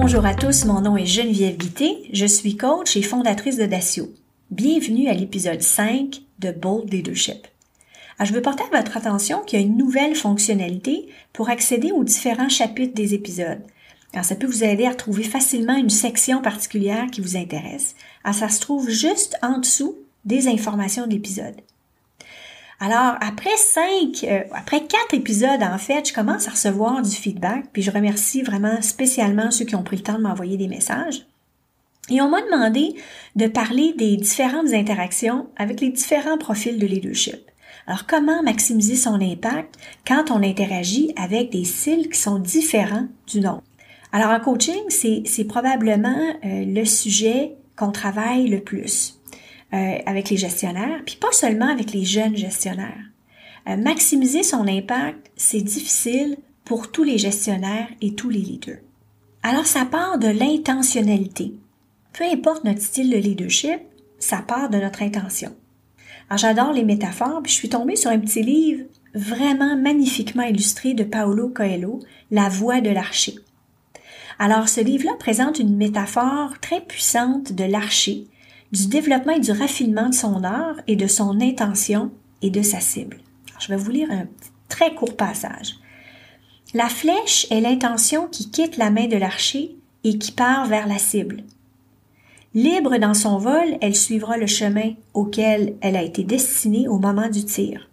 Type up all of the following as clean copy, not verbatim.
Bonjour à tous, mon nom est Geneviève Guité, je suis coach et fondatrice de Dacio. Bienvenue à l'épisode 5 de Bold Leadership. Alors, je veux porter à votre attention qu'il y a une nouvelle fonctionnalité pour accéder aux différents chapitres des épisodes. Alors, ça peut vous aider à retrouver facilement une section particulière qui vous intéresse. Alors, ça se trouve juste en dessous des informations de l'épisode. Alors, après 4 épisodes, en fait, je commence à recevoir du feedback, puis je remercie vraiment spécialement ceux qui ont pris le temps de m'envoyer des messages. Et on m'a demandé de parler des différentes interactions avec les différents profils de leadership. Alors, comment maximiser son impact quand on interagit avec des styles qui sont différents du nôtre? Alors, en coaching, c'est probablement le sujet qu'on travaille le plus. Avec les gestionnaires, puis pas seulement avec les jeunes gestionnaires. Maximiser son impact, c'est difficile pour tous les gestionnaires et tous les leaders. Alors, ça part de l'intentionnalité. Peu importe notre style de leadership, ça part de notre intention. Alors, j'adore les métaphores, puis je suis tombée sur un petit livre vraiment magnifiquement illustré de Paulo Coelho, La voix de l'archer. Alors, ce livre-là présente une métaphore très puissante de l'archer, du développement et du raffinement de son art et de son intention et de sa cible. Alors, je vais vous lire un très court passage. La flèche est l'intention qui quitte la main de l'archer et qui part vers la cible. Libre dans son vol, elle suivra le chemin auquel elle a été destinée au moment du tir.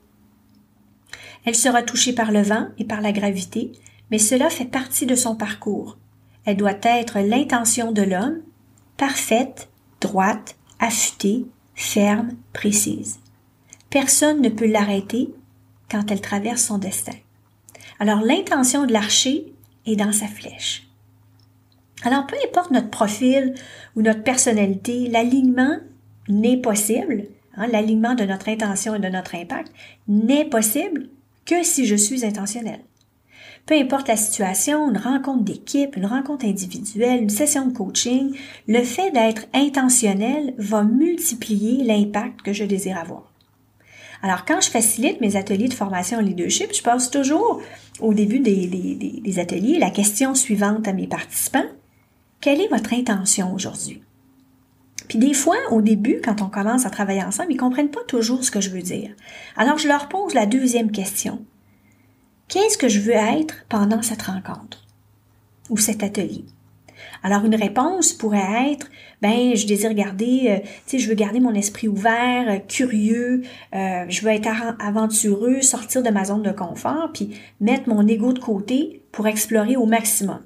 Elle sera touchée par le vent et par la gravité, mais cela fait partie de son parcours. Elle doit être l'intention de l'homme, parfaite, droite, affûtée, ferme, précise. Personne ne peut l'arrêter quand elle traverse son destin. Alors, l'intention de l'archer est dans sa flèche. Alors, peu importe notre profil ou notre personnalité, l'alignement n'est possible, l'alignement de notre intention et de notre impact n'est possible que si je suis intentionnelle. Peu importe la situation, une rencontre d'équipe, une rencontre individuelle, une session de coaching, le fait d'être intentionnel va multiplier l'impact que je désire avoir. Alors, quand je facilite mes ateliers de formation en leadership, je pose toujours au début des ateliers la question suivante à mes participants. Quelle est votre intention aujourd'hui? Puis des fois, au début, quand on commence à travailler ensemble, ils ne comprennent pas toujours ce que je veux dire. Alors, je leur pose la deuxième question. Qu'est-ce que je veux être pendant cette rencontre ou cet atelier? Alors, une réponse pourrait être, je désire garder, je veux garder mon esprit ouvert, curieux, je veux être aventureux, sortir de ma zone de confort, puis mettre mon ego de côté pour explorer au maximum.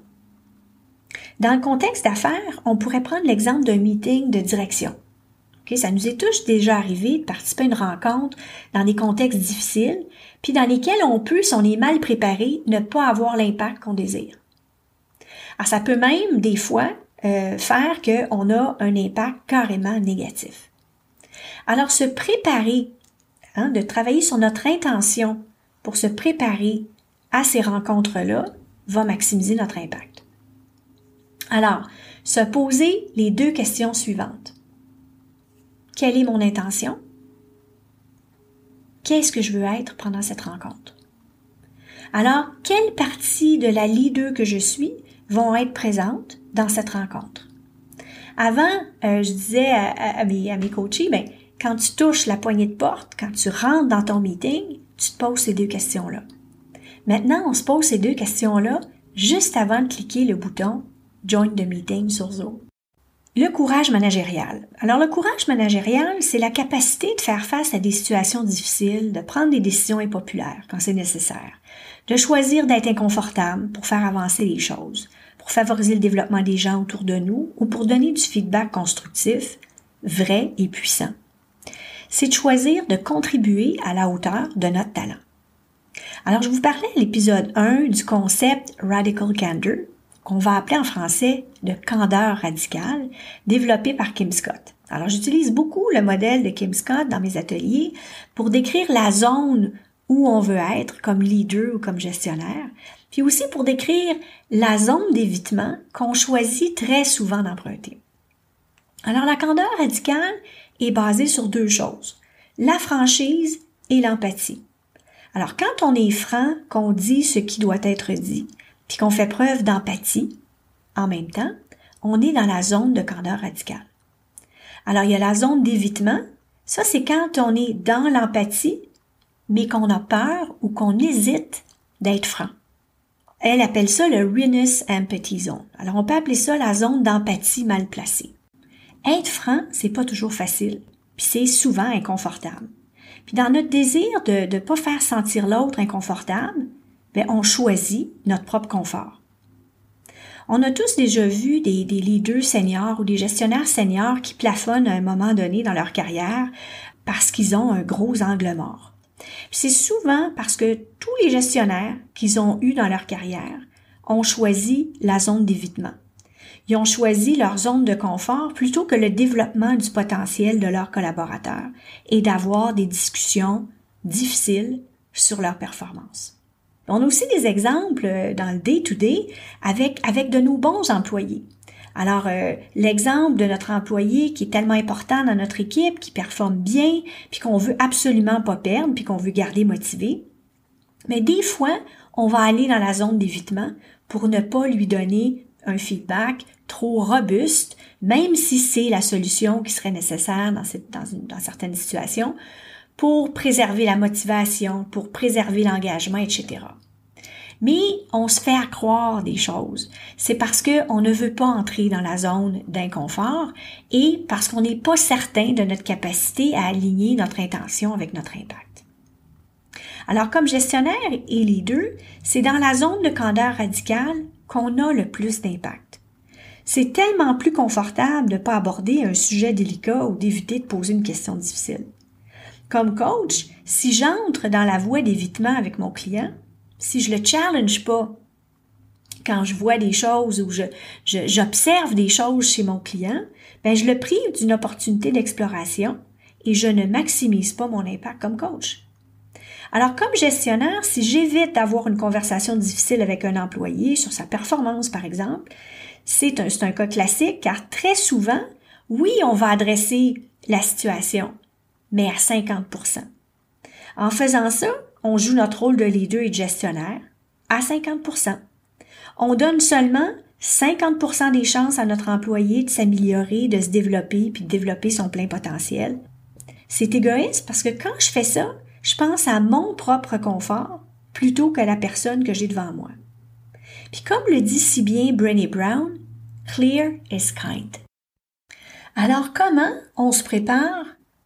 Dans le contexte d'affaires, on pourrait prendre l'exemple d'un meeting de direction. Okay, ça nous est tous déjà arrivé de participer à une rencontre dans des contextes difficiles, puis dans lesquels on peut, si on est mal préparé, ne pas avoir l'impact qu'on désire. Alors, ça peut même, des fois, faire qu'on a un impact carrément négatif. Alors, se préparer, de travailler sur notre intention pour se préparer à ces rencontres-là, va maximiser notre impact. Alors, se poser les deux questions suivantes. Quelle est mon intention? Qu'est-ce que je veux être pendant cette rencontre? Alors, quelles parties de la leader que je suis vont être présentes dans cette rencontre? Avant, je disais à mes coachés, quand tu touches la poignée de porte, quand tu rentres dans ton meeting, tu te poses ces deux questions-là. Maintenant, on se pose ces deux questions-là juste avant de cliquer le bouton « Join the meeting » sur Zoom. Le courage managérial. Alors, le courage managérial, c'est la capacité de faire face à des situations difficiles, de prendre des décisions impopulaires quand c'est nécessaire, de choisir d'être inconfortable pour faire avancer les choses, pour favoriser le développement des gens autour de nous ou pour donner du feedback constructif, vrai et puissant. C'est de choisir de contribuer à la hauteur de notre talent. Alors, je vous parlais à l'épisode 1 du concept Radical Candor, qu'on va appeler en français de candeur radicale, développé par Kim Scott. Alors, j'utilise beaucoup le modèle de Kim Scott dans mes ateliers pour décrire la zone où on veut être comme leader ou comme gestionnaire, puis aussi pour décrire la zone d'évitement qu'on choisit très souvent d'emprunter. Alors, la candeur radicale est basée sur deux choses, la franchise et l'empathie. Alors, quand on est franc, qu'on dit ce qui doit être dit, puis qu'on fait preuve d'empathie, en même temps, on est dans la zone de candeur radicale. Alors, il y a la zone d'évitement. Ça, c'est quand on est dans l'empathie, mais qu'on a peur ou qu'on hésite d'être franc. Elle appelle ça le Rhinus Empathy Zone. Alors, on peut appeler ça la zone d'empathie mal placée. Être franc, c'est pas toujours facile, puis c'est souvent inconfortable. Puis dans notre désir de ne pas faire sentir l'autre inconfortable, on choisit notre propre confort. On a tous déjà vu des leaders seniors ou des gestionnaires seniors qui plafonnent à un moment donné dans leur carrière parce qu'ils ont un gros angle mort. Puis c'est souvent parce que tous les gestionnaires qu'ils ont eus dans leur carrière ont choisi la zone d'évitement. Ils ont choisi leur zone de confort plutôt que le développement du potentiel de leurs collaborateurs et d'avoir des discussions difficiles sur leur performance. On a aussi des exemples dans le day-to-day avec de nos bons employés. Alors, l'exemple de notre employé qui est tellement important dans notre équipe, qui performe bien, puis qu'on veut absolument pas perdre, puis qu'on veut garder motivé. Mais des fois, on va aller dans la zone d'évitement pour ne pas lui donner un feedback trop robuste, même si c'est la solution qui serait nécessaire dans certaines situations, pour préserver la motivation, pour préserver l'engagement, etc. Mais on se fait accroire des choses. C'est parce qu'on ne veut pas entrer dans la zone d'inconfort et parce qu'on n'est pas certain de notre capacité à aligner notre intention avec notre impact. Alors, comme gestionnaire et leader, c'est dans la zone de candeur radicale qu'on a le plus d'impact. C'est tellement plus confortable de ne pas aborder un sujet délicat ou d'éviter de poser une question difficile. Comme coach, si j'entre dans la voie d'évitement avec mon client, si je le challenge pas quand je vois des choses ou j'observe des choses chez mon client, je le prive d'une opportunité d'exploration et je ne maximise pas mon impact comme coach. Alors, comme gestionnaire, si j'évite d'avoir une conversation difficile avec un employé sur sa performance, par exemple, c'est un cas classique car très souvent, oui, on va adresser la situation, mais à 50%. En faisant ça, on joue notre rôle de leader et de gestionnaire à 50%. On donne seulement 50% des chances à notre employé de s'améliorer, de se développer puis de développer son plein potentiel. C'est égoïste parce que quand je fais ça, je pense à mon propre confort plutôt qu'à la personne que j'ai devant moi. Puis comme le dit si bien Brené Brown, « Clear is kind ». Alors comment on se prépare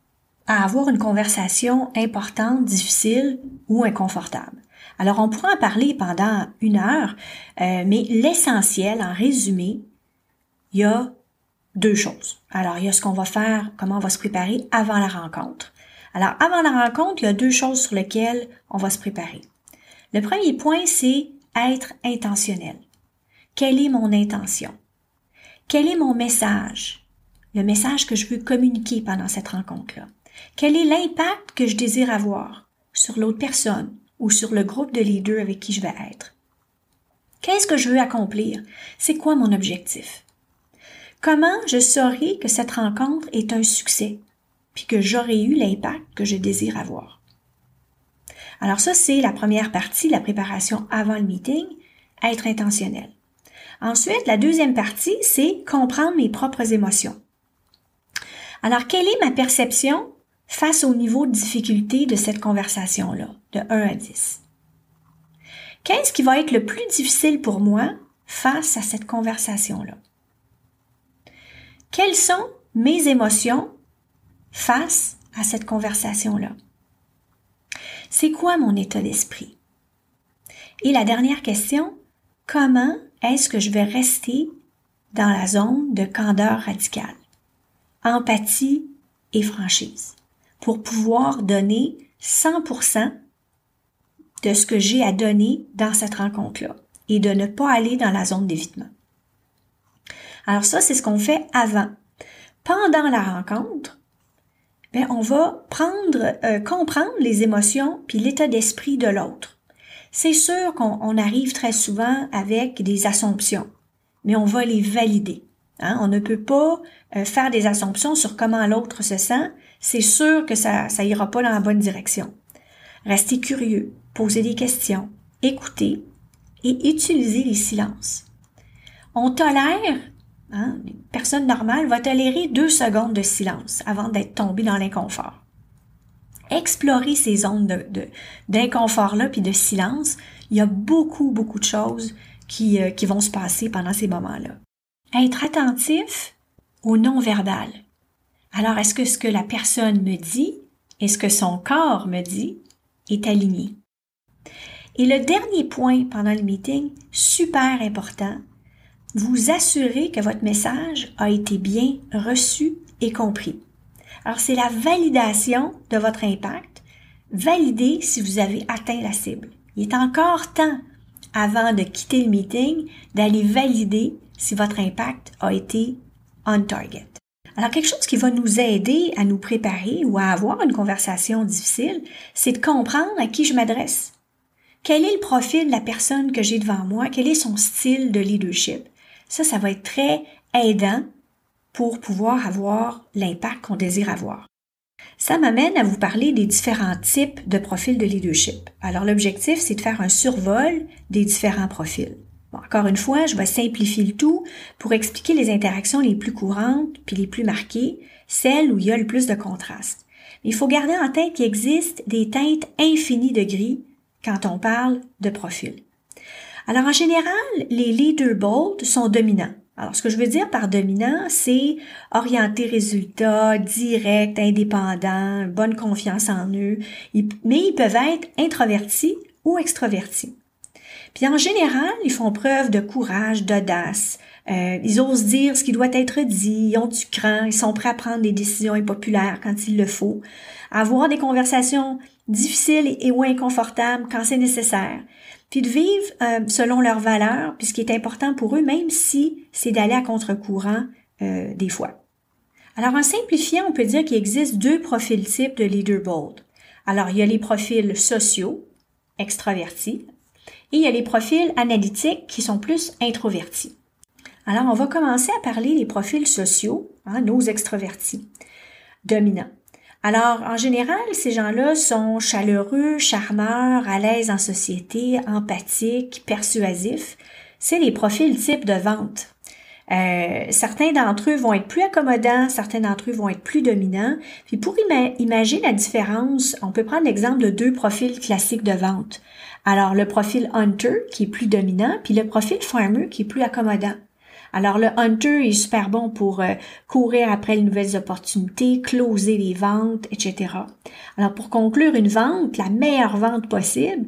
à avoir une conversation importante, difficile ou inconfortable? Alors on pourra en parler pendant 1 heure, mais l'essentiel, en résumé, il y a 2 choses. Alors il y a ce qu'on va faire, comment on va se préparer avant la rencontre. Alors avant la rencontre, il y a 2 choses sur lesquelles on va se préparer. Le premier point, c'est être intentionnel. Quelle est mon intention? Quel est mon message? Le message que je veux communiquer pendant cette rencontre-là. Quel est l'impact que je désire avoir sur l'autre personne ou sur le groupe de leaders avec qui je vais être? Qu'est-ce que je veux accomplir? C'est quoi mon objectif? Comment je saurai que cette rencontre est un succès puis que j'aurai eu l'impact que je désire avoir? Alors ça, c'est la première partie, la préparation avant le meeting, être intentionnel. Ensuite, la deuxième partie, c'est comprendre mes propres émotions. Alors, quelle est ma perception face au niveau de difficulté de cette conversation-là, de 1 à 10? Qu'est-ce qui va être le plus difficile pour moi face à cette conversation-là? Quelles sont mes émotions face à cette conversation-là? C'est quoi mon état d'esprit? Et la dernière question, comment est-ce que je vais rester dans la zone de candeur radicale, empathie et franchise, pour pouvoir donner 100% de ce que j'ai à donner dans cette rencontre-là et de ne pas aller dans la zone d'évitement. Alors ça, c'est ce qu'on fait avant. Pendant la rencontre, on va comprendre les émotions puis l'état d'esprit de l'autre. C'est sûr qu'on arrive très souvent avec des assumptions, mais on va les valider. On ne peut pas faire des assumptions sur comment l'autre se sent. C'est sûr que ça ira pas dans la bonne direction. Restez curieux, posez des questions, écoutez et utilisez les silences. On tolère, une personne normale va tolérer 2 secondes de silence avant d'être tombée dans l'inconfort. Explorer ces zones d'inconfort-là puis de silence, il y a beaucoup de choses qui vont se passer pendant ces moments-là. Être attentif au non-verbal. Alors, est-ce que ce que la personne me dit et ce que son corps me dit est aligné? Et le dernier point pendant le meeting, super important, vous assurez que votre message a été bien reçu et compris. Alors, c'est la validation de votre impact. Validez si vous avez atteint la cible. Il est encore temps, avant de quitter le meeting, d'aller valider si votre impact a été on target. Alors, quelque chose qui va nous aider à nous préparer ou à avoir une conversation difficile, c'est de comprendre à qui je m'adresse. Quel est le profil de la personne que j'ai devant moi? Quel est son style de leadership? Ça va être très aidant pour pouvoir avoir l'impact qu'on désire avoir. Ça m'amène à vous parler des différents types de profils de leadership. Alors, l'objectif, c'est de faire un survol des différents profils. Bon, encore une fois, je vais simplifier le tout pour expliquer les interactions les plus courantes puis les plus marquées, celles où il y a le plus de contraste. Mais il faut garder en tête qu'il existe des teintes infinies de gris quand on parle de profil. Alors, en général, les leaders bold sont dominants. Alors, ce que je veux dire par dominant, c'est orienté résultat, direct, indépendant, bonne confiance en eux, mais ils peuvent être introvertis ou extrovertis. Puis en général, ils font preuve de courage, d'audace. Ils osent dire ce qui doit être dit, ils ont du cran, ils sont prêts à prendre des décisions impopulaires quand il le faut, à avoir des conversations difficiles et ou inconfortables quand c'est nécessaire, puis de vivre selon leurs valeurs, puis ce qui est important pour eux, même si c'est d'aller à contre-courant des fois. Alors en simplifiant, on peut dire qu'il existe 2 profils types de leader bold. Alors il y a les profils sociaux, extravertis, et il y a les profils analytiques qui sont plus introvertis. Alors, on va commencer à parler des profils sociaux, nos extravertis, dominants. Alors, en général, ces gens-là sont chaleureux, charmeurs, à l'aise en société, empathiques, persuasifs. C'est les profils type de vente. Certains d'entre eux vont être plus accommodants, certains d'entre eux vont être plus dominants. Puis pour imaginer la différence, on peut prendre l'exemple de 2 profils classiques de vente. Alors, le profil hunter qui est plus dominant, puis le profil farmer qui est plus accommodant. Alors, le hunter est super bon pour courir après les nouvelles opportunités, closer les ventes, etc. Alors, pour conclure une vente, la meilleure vente possible,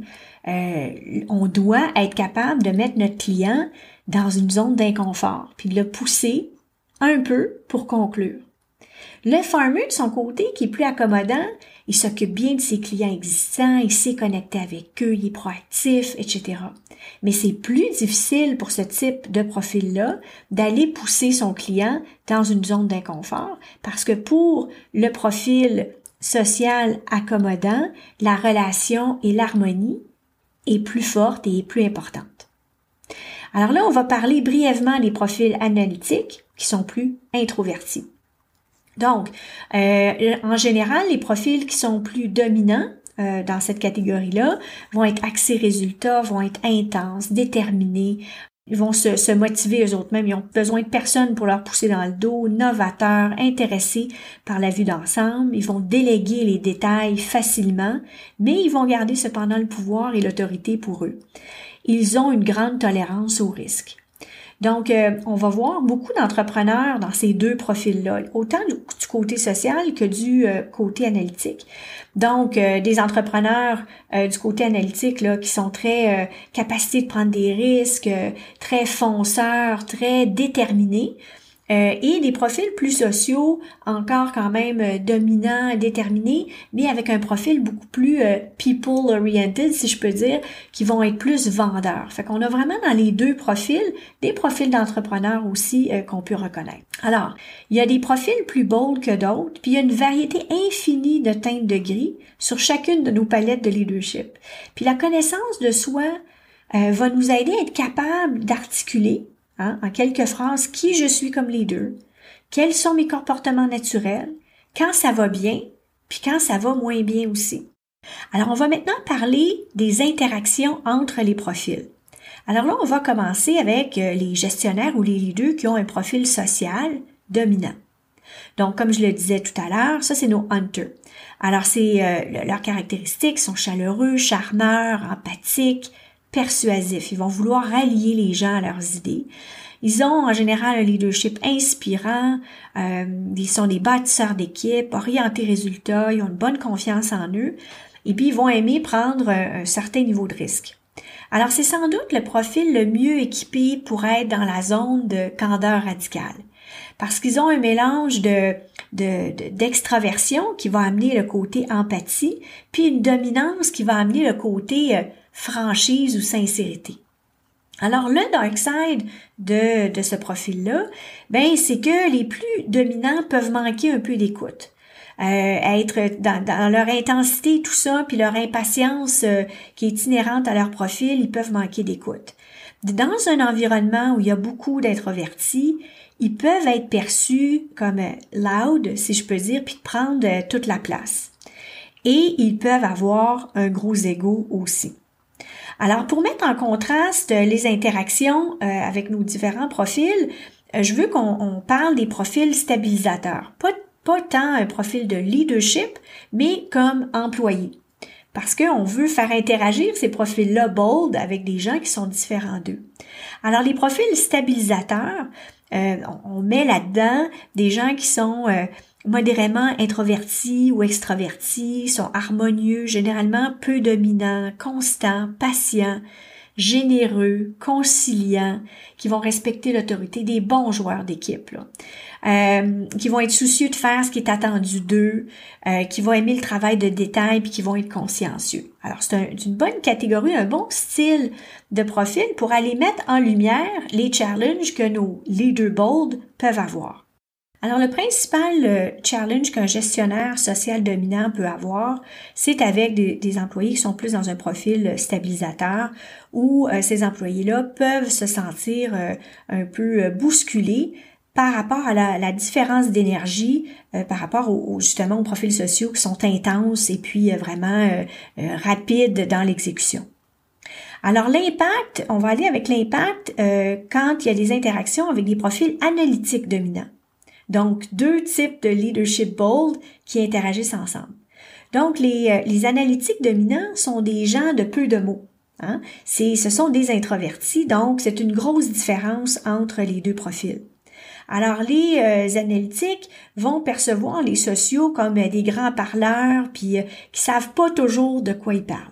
on doit être capable de mettre notre client dans une zone d'inconfort, puis de le pousser un peu pour conclure. Le farmer, de son côté, qui est plus accommodant, il s'occupe bien de ses clients existants, il sait connecter avec eux, il est proactif, etc. Mais c'est plus difficile pour ce type de profil-là d'aller pousser son client dans une zone d'inconfort parce que pour le profil social accommodant, la relation et l'harmonie est plus forte et est plus importante. Alors là, on va parler brièvement des profils analytiques qui sont plus introvertis. Donc, en général, les profils qui sont plus dominants dans cette catégorie-là vont être axés résultats, vont être intenses, déterminés, ils vont se motiver eux autres mêmes, ils ont besoin de personne pour leur pousser dans le dos, novateurs, intéressés par la vue d'ensemble, ils vont déléguer les détails facilement, mais ils vont garder cependant le pouvoir et l'autorité pour eux. Ils ont une grande tolérance au risque. Donc, on va voir beaucoup d'entrepreneurs dans ces 2 profils-là, autant du côté social que du côté analytique. Donc, des entrepreneurs du côté analytique là, qui sont très capacités de prendre des risques, très fonceurs, très déterminés. Et des profils plus sociaux, encore quand même dominants, déterminés, mais avec un profil beaucoup plus people-oriented, si je peux dire, qui vont être plus vendeurs. Fait qu'on a vraiment dans les 2 profils, des profils d'entrepreneurs aussi qu'on peut reconnaître. Alors, il y a des profils plus bold que d'autres, puis il y a une variété infinie de teintes de gris sur chacune de nos palettes de leadership. Puis la connaissance de soi va nous aider à être capable d'articuler en quelques phrases, qui je suis comme leader, quels sont mes comportements naturels, quand ça va bien, puis quand ça va moins bien aussi. Alors, on va maintenant parler des interactions entre les profils. Alors là, on va commencer avec les gestionnaires ou les leaders qui ont un profil social dominant. Donc, comme je le disais tout à l'heure, ça, c'est nos hunters. Alors, leurs caractéristiques sont chaleureux, charmeurs, empathiques, persuasifs. Ils vont vouloir rallier les gens à leurs idées. Ils ont en général un leadership inspirant, ils sont des bâtisseurs d'équipe, orientés résultats, ils ont une bonne confiance en eux, et puis ils vont aimer prendre un certain niveau de risque. Alors, c'est sans doute le profil le mieux équipé pour être dans la zone de candeur radicale. Parce qu'ils ont un mélange d'extraversion qui va amener le côté empathie, puis une dominance qui va amener le côté franchise ou sincérité. Alors, le dark side de ce profil-là, c'est que les plus dominants peuvent manquer un peu d'écoute. Être dans leur intensité, tout ça, puis leur impatience qui est inhérente à leur profil, ils peuvent manquer d'écoute. Dans un environnement où il y a beaucoup d'introvertis, ils peuvent être perçus comme loud, si je peux dire, puis prendre toute la place. Et ils peuvent avoir un gros ego aussi. Alors, pour mettre en contraste les interactions avec nos différents profils, je veux qu'on parle des profils stabilisateurs. Pas tant un profil de leadership, mais comme employé. Parce qu'on veut faire interagir ces profils-là bold avec des gens qui sont différents d'eux. Alors, les profils stabilisateurs, on met là-dedans des gens qui sont modérément introvertis ou extravertis, sont harmonieux, généralement peu dominants, constants, patients, généreux, conciliants, qui vont respecter l'autorité, des bons joueurs d'équipe, qui vont être soucieux de faire ce qui est attendu d'eux, qui vont aimer le travail de détail puis qui vont être consciencieux. Alors, c'est une bonne catégorie, un bon style de profil pour aller mettre en lumière les challenges que nos leaders bold peuvent avoir. Alors, le principal challenge qu'un gestionnaire social dominant peut avoir, c'est avec des employés qui sont plus dans un profil stabilisateur où ces employés-là peuvent se sentir un peu bousculés par rapport à la différence d'énergie, par rapport justement aux profils sociaux qui sont intenses et puis vraiment rapides dans l'exécution. Alors l'impact, on va aller avec l'impact quand il y a des interactions avec des profils analytiques dominants. Donc, deux types de leadership bold qui interagissent ensemble. Donc, les analytiques dominants sont des gens de peu de mots. Ce sont des introvertis, donc c'est une grosse différence entre les deux profils. Alors, les analytiques vont percevoir les sociaux comme des grands parleurs, puis qui savent pas toujours de quoi ils parlent.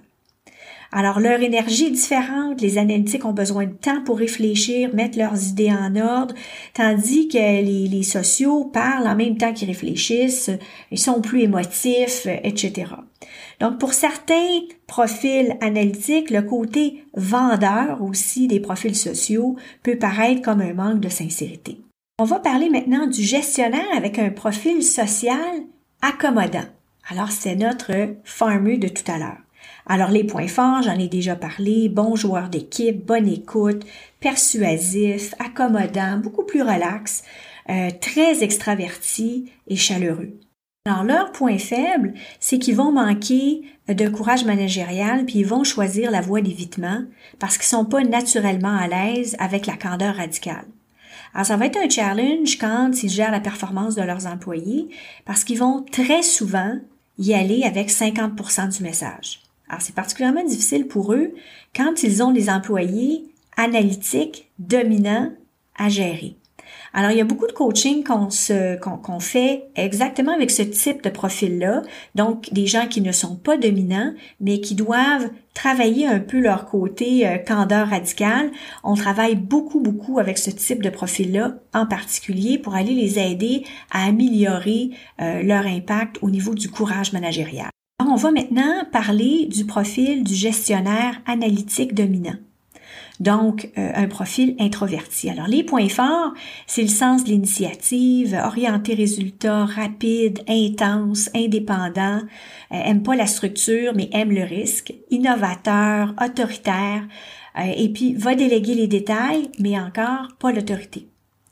Alors, leur énergie est différente. Les analytiques ont besoin de temps pour réfléchir, mettre leurs idées en ordre, tandis que les sociaux parlent en même temps qu'ils réfléchissent, ils sont plus émotifs, etc. Donc, pour certains profils analytiques, le côté vendeur aussi des profils sociaux peut paraître comme un manque de sincérité. On va parler maintenant du gestionnaire avec un profil social accommodant. Alors, c'est notre farmer de tout à l'heure. Alors, les points forts, j'en ai déjà parlé, bon joueur d'équipe, bonne écoute, persuasif, accommodant, beaucoup plus relax, très extraverti et chaleureux. Alors, leur point faible, c'est qu'ils vont manquer de courage managérial puis ils vont choisir la voie d'évitement parce qu'ils sont pas naturellement à l'aise avec la candeur radicale. Alors, ça va être un challenge quand ils gèrent la performance de leurs employés parce qu'ils vont très souvent y aller avec 50% du message. Alors, c'est particulièrement difficile pour eux quand ils ont des employés analytiques, dominants à gérer. Alors, il y a beaucoup de coaching qu'on fait exactement avec ce type de profil-là. Donc, des gens qui ne sont pas dominants, mais qui doivent travailler un peu leur côté candeur radicale. On travaille beaucoup avec ce type de profil-là, en particulier pour aller les aider à améliorer leur impact au niveau du courage managérial. Alors, on va maintenant parler du profil du gestionnaire analytique dominant. Donc, un profil introverti. Alors, les points forts, c'est le sens de l'initiative, orienté résultat, rapide, intense, indépendant, aime pas la structure, mais aime le risque, innovateur, autoritaire, et puis va déléguer les détails, mais encore pas l'autorité.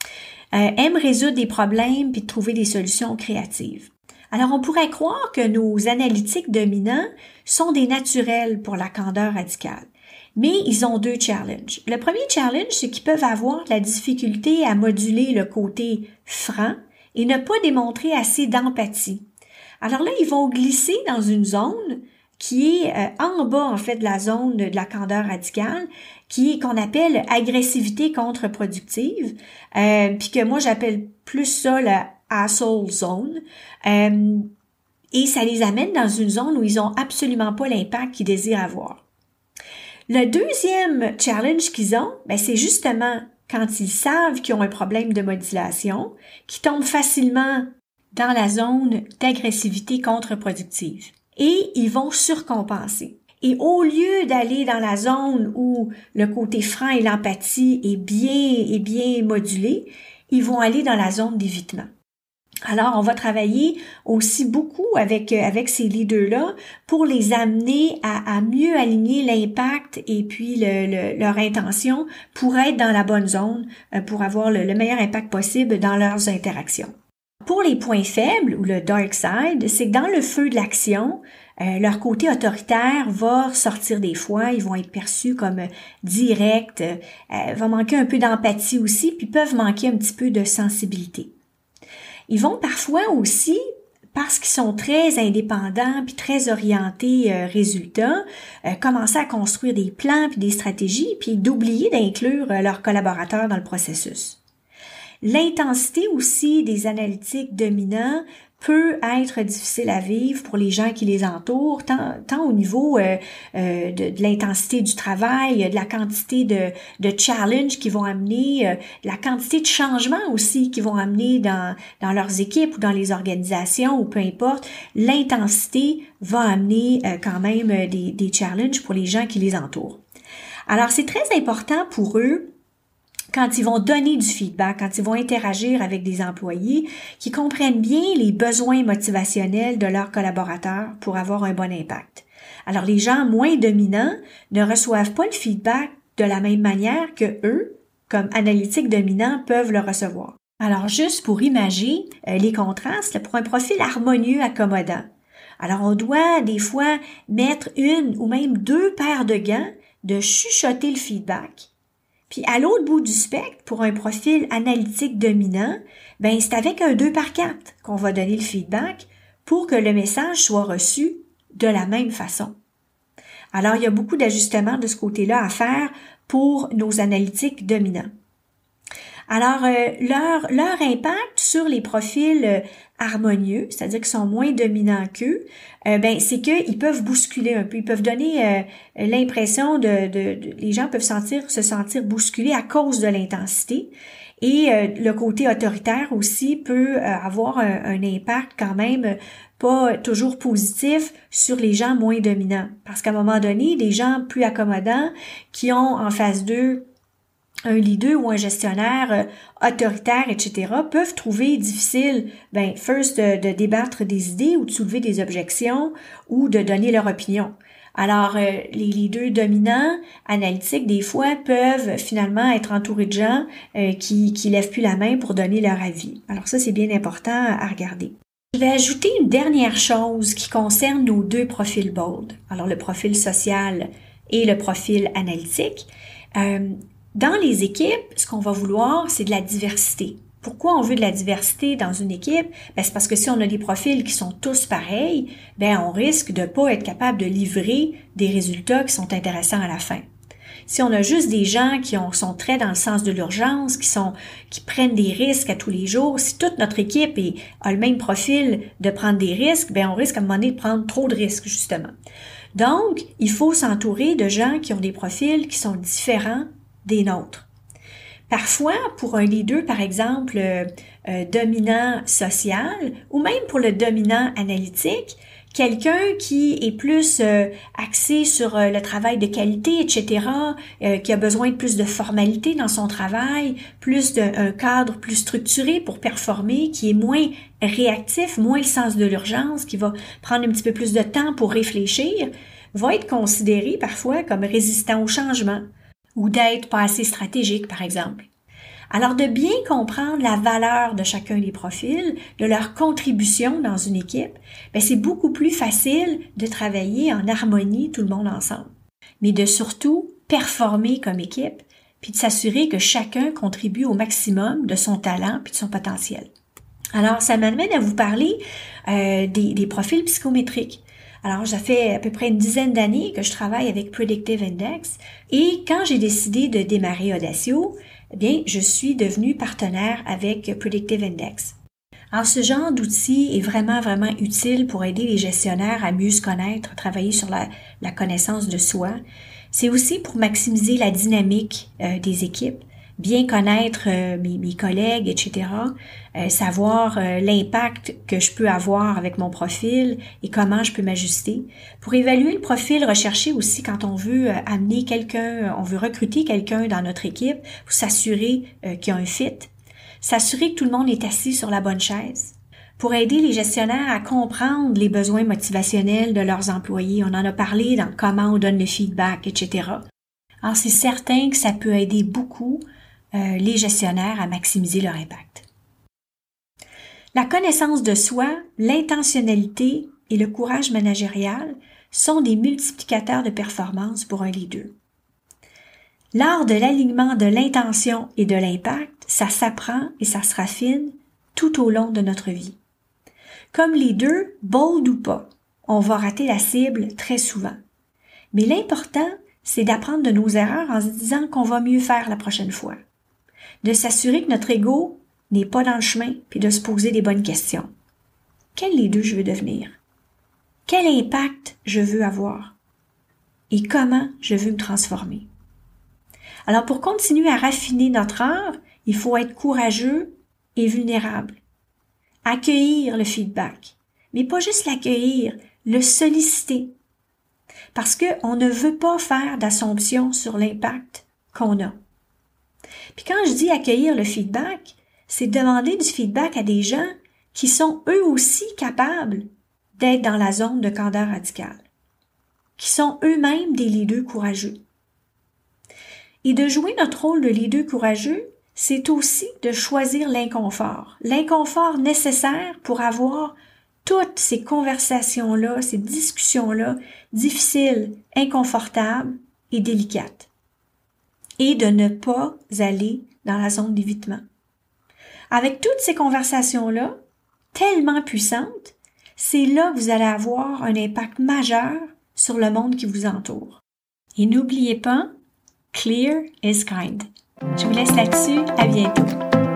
Aime résoudre des problèmes puis trouver des solutions créatives. Alors, on pourrait croire que nos analytiques dominants sont des naturels pour la candeur radicale. Mais ils ont 2 challenges. Le premier challenge, c'est qu'ils peuvent avoir de la difficulté à moduler le côté franc et ne pas démontrer assez d'empathie. Alors là, ils vont glisser dans une zone qui est en bas, en fait, de la zone de la candeur radicale, qu'on appelle agressivité contre-productive, puis que moi, j'appelle plus ça la asshole zone. Et ça les amène dans une zone où ils n'ont absolument pas l'impact qu'ils désirent avoir. Le deuxième challenge qu'ils ont, c'est justement quand ils savent qu'ils ont un problème de modulation, qu'ils tombent facilement dans la zone d'agressivité contre-productive. Et ils vont surcompenser. Et au lieu d'aller dans la zone où le côté franc et l'empathie est bien modulé, ils vont aller dans la zone d'évitement. Alors, on va travailler aussi beaucoup avec ces leaders-là pour les amener à mieux aligner l'impact et puis leur intention pour être dans la bonne zone, pour avoir le meilleur impact possible dans leurs interactions. Pour les points faibles ou le dark side, c'est que dans le feu de l'action, leur côté autoritaire va sortir des fois, ils vont être perçus comme directs, va manquer un peu d'empathie aussi, puis peuvent manquer un petit peu de sensibilité. Ils vont parfois aussi, parce qu'ils sont très indépendants puis très orientés résultats, commencer à construire des plans puis des stratégies puis d'oublier d'inclure leurs collaborateurs dans le processus. L'intensité aussi des analytiques dominants peut être difficile à vivre pour les gens qui les entourent, tant au niveau de l'intensité du travail, de la quantité de challenges qu'ils vont amener, la quantité de changements aussi qu'ils vont amener dans leurs équipes ou dans les organisations ou peu importe. L'intensité va amener quand même des challenges pour les gens qui les entourent. Alors, c'est très important pour eux quand ils vont donner du feedback, quand ils vont interagir avec des employés, qui comprennent bien les besoins motivationnels de leurs collaborateurs pour avoir un bon impact. Alors, les gens moins dominants ne reçoivent pas le feedback de la même manière que eux, comme analytiques dominants, peuvent le recevoir. Alors, juste pour imager les contrastes, pour un profil harmonieux accommodant. Alors, on doit des fois mettre 1 ou même 2 paires de gants, de chuchoter le feedback. Puis à l'autre bout du spectre, pour un profil analytique dominant, c'est avec un 2x4 qu'on va donner le feedback pour que le message soit reçu de la même façon. Alors, il y a beaucoup d'ajustements de ce côté-là à faire pour nos analytiques dominants. Alors, leur impact sur les profils harmonieux, c'est-à-dire qu'ils sont moins dominants qu'eux, c'est qu'ils peuvent bousculer un peu, ils peuvent donner l'impression les gens peuvent se sentir bousculés à cause de l'intensité. Et le côté autoritaire aussi peut avoir un impact quand même pas toujours positif sur les gens moins dominants. Parce qu'à un moment donné, des gens plus accommodants qui ont en face d'eux un leader ou un gestionnaire autoritaire, etc., peuvent trouver difficile, de débattre des idées ou de soulever des objections ou de donner leur opinion. Alors, les leaders dominants, analytiques, des fois, peuvent finalement être entourés de gens qui lèvent plus la main pour donner leur avis. Alors ça, c'est bien important à regarder. Je vais ajouter une dernière chose qui concerne nos 2 profils bold. Alors, le profil social et le profil analytique. Dans les équipes, ce qu'on va vouloir, c'est de la diversité. Pourquoi on veut de la diversité dans une équipe? C'est parce que si on a des profils qui sont tous pareils, on risque de pas être capable de livrer des résultats qui sont intéressants à la fin. Si on a juste des gens qui sont très dans le sens de l'urgence, qui prennent des risques à tous les jours, si toute notre équipe a le même profil de prendre des risques, on risque à un moment donné de prendre trop de risques, justement. Donc, il faut s'entourer de gens qui ont des profils qui sont différents des nôtres. Parfois, pour un leader, par exemple, dominant social, ou même pour le dominant analytique, quelqu'un qui est plus axé sur le travail de qualité, etc., qui a besoin de plus de formalité dans son travail, plus d'un cadre plus structuré pour performer, qui est moins réactif, moins le sens de l'urgence, qui va prendre un petit peu plus de temps pour réfléchir, va être considéré parfois comme résistant au changement ou d'être pas assez stratégique, par exemple. Alors, de bien comprendre la valeur de chacun des profils, de leur contribution dans une équipe, c'est beaucoup plus facile de travailler en harmonie tout le monde ensemble. Mais de surtout performer comme équipe, puis de s'assurer que chacun contribue au maximum de son talent puis de son potentiel. Alors, ça m'amène à vous parler des profils psychométriques. Alors, ça fait à peu près une dizaine d'années que je travaille avec Predictive Index et quand j'ai décidé de démarrer Audacio, eh bien, je suis devenue partenaire avec Predictive Index. Alors, ce genre d'outil est vraiment, vraiment utile pour aider les gestionnaires à mieux se connaître, à travailler sur la connaissance de soi. C'est aussi pour maximiser la dynamique des équipes, bien connaître mes collègues, etc., savoir l'impact que je peux avoir avec mon profil et comment je peux m'ajuster. Pour évaluer le profil recherché aussi quand on veut amener quelqu'un, on veut recruter quelqu'un dans notre équipe pour s'assurer qu'il y a un fit. S'assurer que tout le monde est assis sur la bonne chaise. Pour aider les gestionnaires à comprendre les besoins motivationnels de leurs employés. On en a parlé dans comment on donne le feedback, etc. Alors, c'est certain que ça peut aider beaucoup les gestionnaires à maximiser leur impact. La connaissance de soi, l'intentionnalité et le courage managérial sont des multiplicateurs de performance pour un leader. L'art de l'alignement de l'intention et de l'impact, ça s'apprend et ça se raffine tout au long de notre vie. Comme leader, bold ou pas, on va rater la cible très souvent. Mais l'important, c'est d'apprendre de nos erreurs en se disant qu'on va mieux faire la prochaine fois. De s'assurer que notre ego n'est pas dans le chemin puis de se poser des bonnes questions. Quel leader je veux devenir? Quel impact je veux avoir? Et comment je veux me transformer? Alors, pour continuer à raffiner notre art, il faut être courageux et vulnérable. Accueillir le feedback. Mais pas juste l'accueillir, le solliciter. Parce qu'on ne veut pas faire d'assumption sur l'impact qu'on a. Puis quand je dis accueillir le feedback, c'est demander du feedback à des gens qui sont eux aussi capables d'être dans la zone de candeur radicale, qui sont eux-mêmes des leaders courageux. Et de jouer notre rôle de leader courageux, c'est aussi de choisir l'inconfort. L'inconfort nécessaire pour avoir toutes ces conversations-là, ces discussions-là, difficiles, inconfortables et délicates. Et de ne pas aller dans la zone d'évitement. Avec toutes ces conversations-là, tellement puissantes, c'est là que vous allez avoir un impact majeur sur le monde qui vous entoure. Et n'oubliez pas, clear is kind. Je vous laisse là-dessus. À bientôt.